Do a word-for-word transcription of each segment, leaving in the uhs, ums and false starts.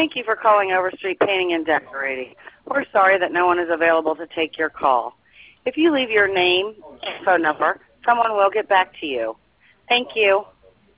Thank you for calling Overstreet Painting and Decorating. We're sorry that no one is available to take your call. If you leave your name and phone number, someone will get back to you. Thank you.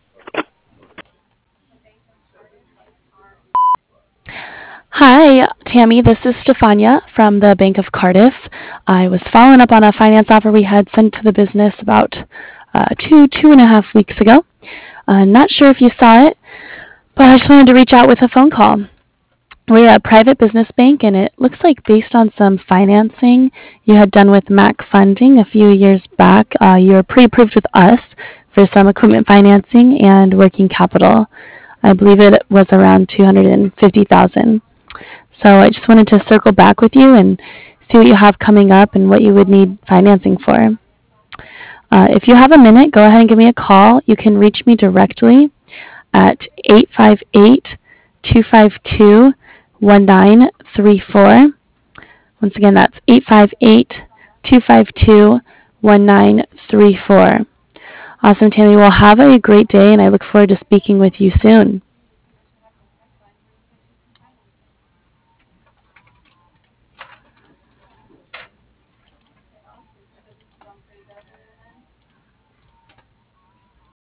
Hi, Tammy. This is Stefania from the Bank of Cardiff. I was following up on a finance offer we had sent to the business about uh, two, two and a half weeks ago. Uh, not sure if you saw it, but I just wanted to reach out with a phone call. We're a private business bank, and it looks like based on some financing you had done with Mac Funding a few years back, uh, you were pre-approved with us for some equipment financing and working capital. I believe it was around two hundred fifty thousand dollars. So I just wanted to circle back with you and see what you have coming up and what you would need financing for. Uh, if you have a minute, go ahead and give me a call. You can reach me directly at eight five eight, two five two, one nine three four. Once again, that's eight five eight, two five two, one nine three four. Awesome, Tammy. Well, have a great day, and I look forward to speaking with you soon.